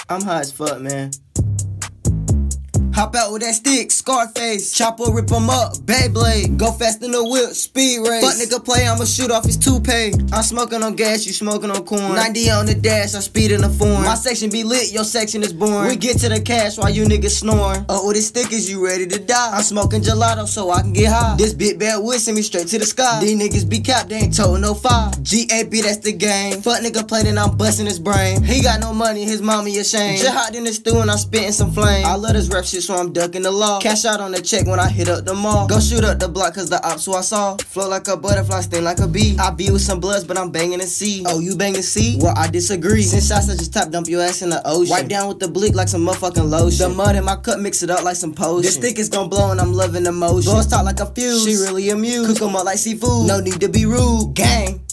I'm high as fuck, man. Hop out with that stick, Scarface. Chopper, rip him up, Beyblade. Go fast in the whip, speed race. Fuck nigga play, I'ma shoot off his toupee. I'm smoking on gas, you smoking on corn. 90 on the dash, I'm speeding the foreign. My section be lit, your section is boring. We get to the cash while you niggas snoring. Oh, with his stickers, you ready to die. I'm smoking gelato so I can get high. This big bad wood send me straight to the sky. These niggas be capped, they ain't told no fire. GAP, that's the game. Fuck nigga play, then I'm busting his brain. He got no money, his mommy ashamed. Just hot in the stew and I'm spitting some flame. I love this rap shit, so I'm ducking the law. Cash out on the check when I hit up the mall. Go shoot up the block cause the ops who I saw. Flow like a butterfly, sting like a bee. I be with some bloods, but I'm banging a C. Oh, you banging C? Well, I disagree. Since shots I just top dump your ass in the ocean. Wipe down with the bleak like some motherfucking lotion. The mud in my cup, mix it up like some potion. The stick is gon' blow and I'm loving the motion. Girls talk like a fuse, she really amused. Cook 'em up like seafood, no need to be rude. Gang.